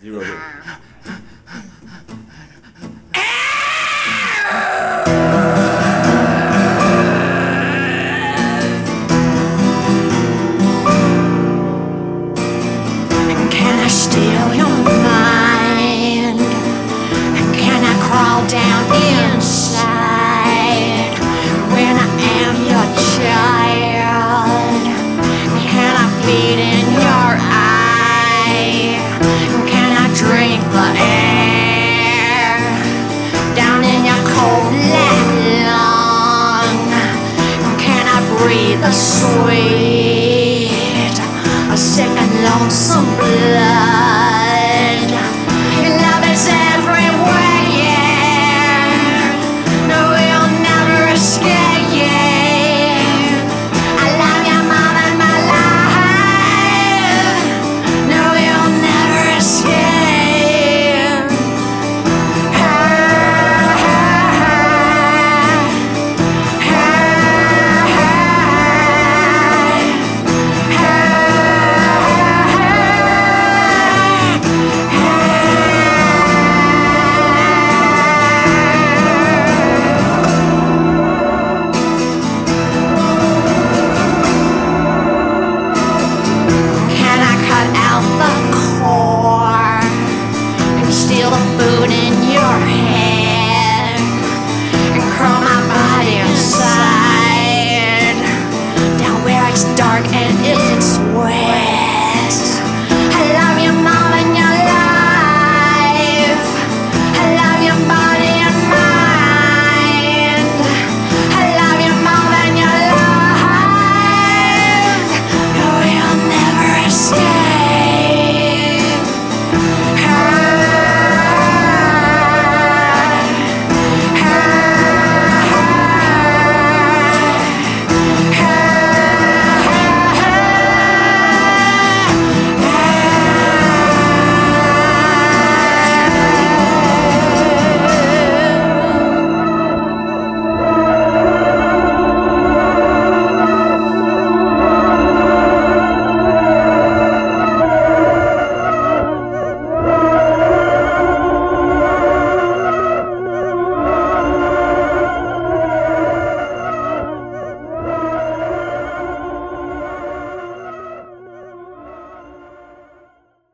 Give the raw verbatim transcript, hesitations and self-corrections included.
You wrote it. Can I steal your mind? Can I crawl down inside when I am your child? Can I feed in your eye? Can I drink the air down in your cold lung? Can I breathe the sweet